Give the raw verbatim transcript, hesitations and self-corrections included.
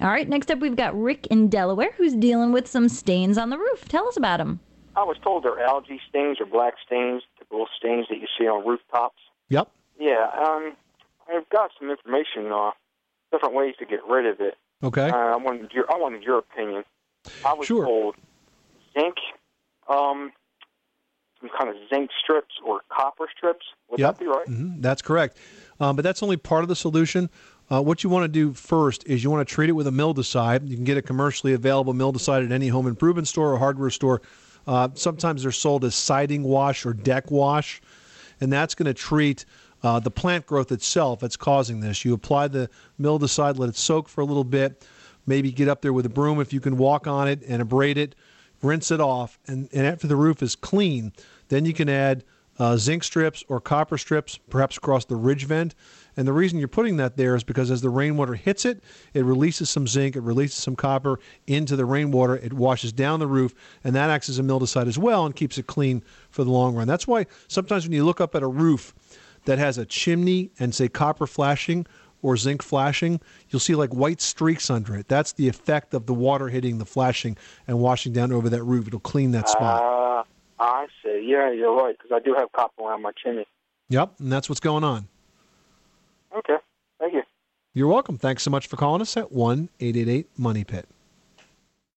All right, next up we've got Rick in Delaware who's dealing with some stains on the roof. Tell us about them. I was told they're algae stains or black stains, typical stains that you see on rooftops. Yep. Yeah, um, I've got some information on different ways to get rid of it. Okay. Uh, I wanted your I wanted your opinion. I was Sure. told zinc, um, some kind of zinc strips or copper strips. Would Yep. that be right? Mm-hmm. That's correct. Um, but that's only part of the solution. Uh, what you want to do first is you want to treat it with a mildewcide. You can get a commercially available mildewcide at any home improvement store or hardware store. Uh, sometimes they're sold as siding wash or deck wash, and that's going to treat uh, the plant growth itself that's causing this. You apply the mildewcide, let it soak for a little bit, maybe get up there with a broom if you can walk on it and abrade it, rinse it off, and, and after the roof is clean, then you can add uh, zinc strips or copper strips, perhaps across the ridge vent. And the reason you're putting that there is because as the rainwater hits it, it releases some zinc, it releases some copper into the rainwater, it washes down the roof, and that acts as a mildewcide as well and keeps it clean for the long run. That's why sometimes when you look up at a roof that has a chimney and, say, copper flashing or zinc flashing, you'll see like white streaks under it. That's the effect of the water hitting the flashing and washing down over that roof. It'll clean that spot. Uh, I see. Yeah, you're right, because I do have copper around my chimney. Yep, and that's what's going on. Okay. Thank you. You're welcome. Thanks so much for calling us at one eight eight eight Money Pit.